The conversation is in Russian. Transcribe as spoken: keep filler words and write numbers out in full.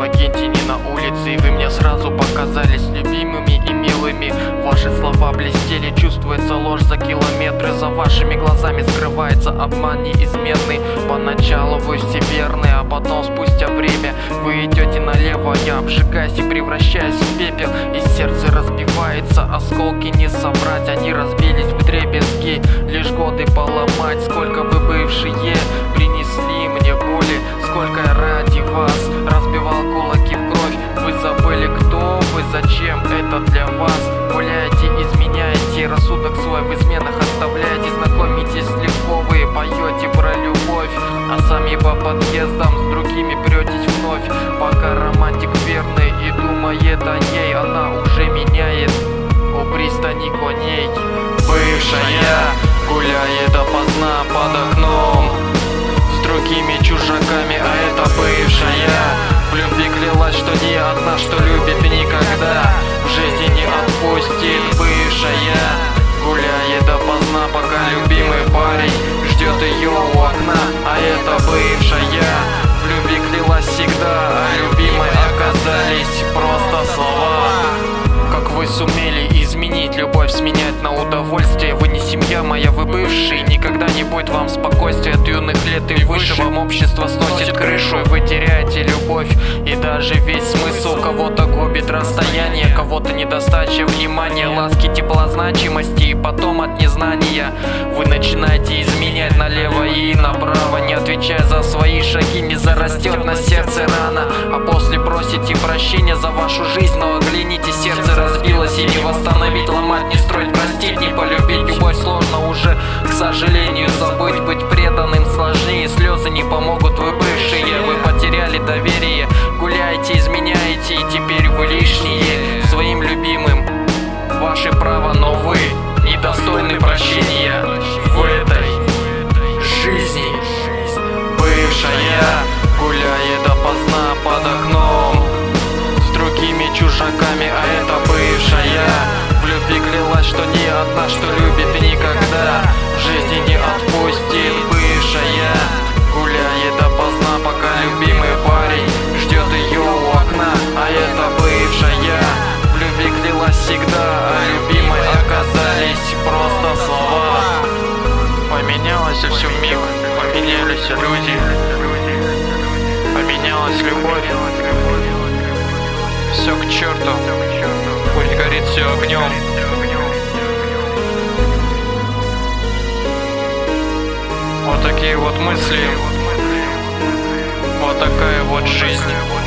вагенте, ни на улице, и вы мне сразу показались любимыми и милыми. Ваши слова блестели, чувствуется ложь за километры. За вашими глазами скрывается обман неизменный. Поначалу вы все верны, а потом спустя время вы идете налево. Я обжигаюсь и превращаюсь в пепел, и сердце разбивается, осколки не собрать. Они разбились в дребезги, лишь годы поломать. Сколько вы, бывшие, принесли мне боли, сколько я ради вас разбивал кулаки в кровь. Вы забыли, кто вы, зачем это для вас. Гуляете, изменяете, рассудок свой в изменах оставляете. Знакомитесь легко, вы поете про любовь, а сами по подъездам с другими претесь вновь. Пока романтик верный и думает о ней, она уже меняет у пристани коней. Бывшая гуляет допоздна под окном с другими чужаками, а это бывшая в любви клялась, что не одна, что любит и никогда в жизни не отпустит. Бывшая гуляет допоздна, пока любимый парень ждет ее у окна, а это бывшая в любви клялась всегда, а любимой оказались просто слова. Как вы сумели изменить любовь, сменять на удовольствие? Вы не семья моя, вы бывший, никогда не будет вам спокойствия. От юных лет и выше вам общество сносит крышу, и вы теряете любовь и даже весь смысл. Кого-то губит расстояние, кого-то недостача внимания, ласки, тепла, значимости, и потом от незнания вы начинаете изменять налево и направо, не отвечая за свои шаги. Не зарастет на сердце рана, а после просите прощения за вашу жизнь, но огляните, сердце разбилось, и не восстановить, ломать, не строить, простить, не полюбить. Любовь сложно уже, к сожалению, забыть, быть преданным сложнее. Слезы не помогут, вы бывшие, вы потеряли доверие. Гуляете, изменяете, и теперь вы лишние своим любимым. Ваше право, но вы недостойны прощения в этой жизни. Бывшая гуляет допоздна под окном с другими чужаками, а это бывшая в любви клялась, что не одна, что любит и никогда в жизни не отпустит. Бывшая гуляет допоздна, пока любимый парень ждет ее у окна, а это бывшая в любви клялась всегда, а любимой оказались просто слова. Поменялось все вмиг, поменялись люди, поменялась любовь. Все к черту, пусть горит все огнем. Вот такие вот мысли, вот такая вот жизнь.